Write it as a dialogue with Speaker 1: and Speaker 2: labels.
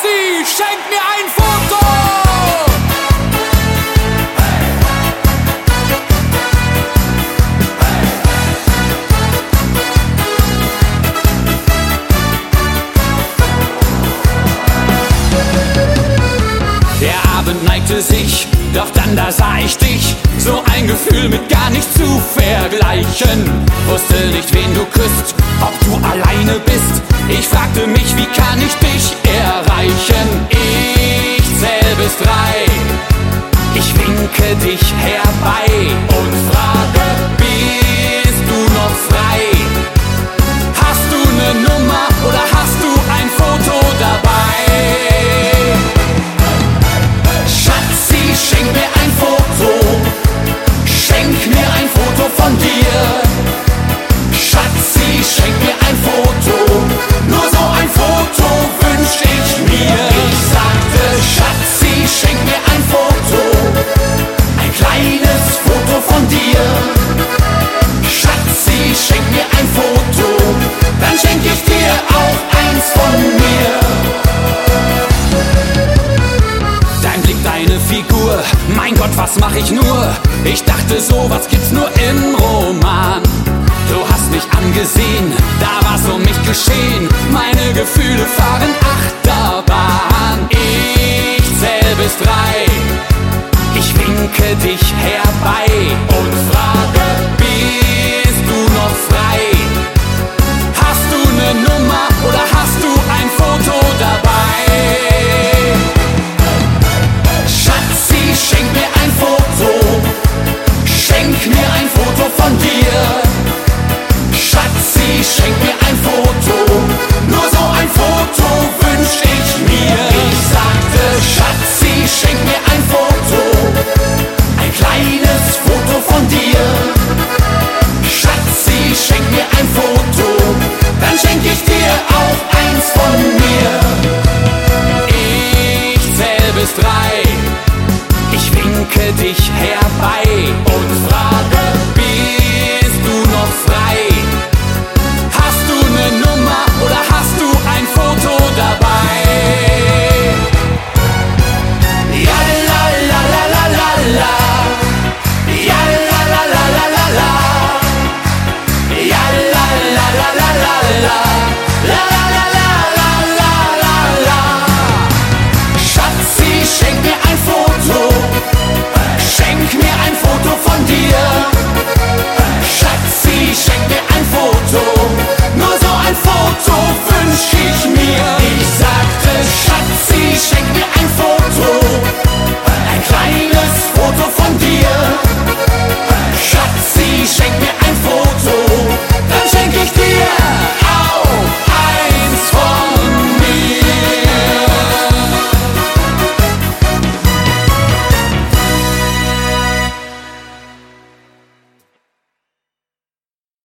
Speaker 1: Schatzi, schenk mir ein Foto! Der Abend neigte sich, doch dann da sah ich dich. So ein Gefühl mit gar nicht zu vergleichen. Wusste nicht, wen du küsst, ob du alleine bist. Ich fragte mich, wie kann ich dich erreichen? Ich zähl bis 3. Ich winke dich herbei und frage, bist du noch frei? Hast du ne Nummer oder hast du ein Foto dabei? Schatzi, schenk mir ein Foto. Schenk mir ein Foto von dir. Schatzi, schenk mir ein Foto. Nur so ein Foto wünsch ich mir. Ich sagte, Schatzi, schenk mir ein Foto. Ein kleines Foto von dir. Schatzi, schenk mir ein Foto. Dann schenk ich dir auch eins von mir. Dein Blick, deine Figur, mein Gott, was mach ich nur? Ich dachte, sowas gibt's nur im Roman. Du hast mich angesehen, da war's um mich geschehen. Meine Gefühle fahren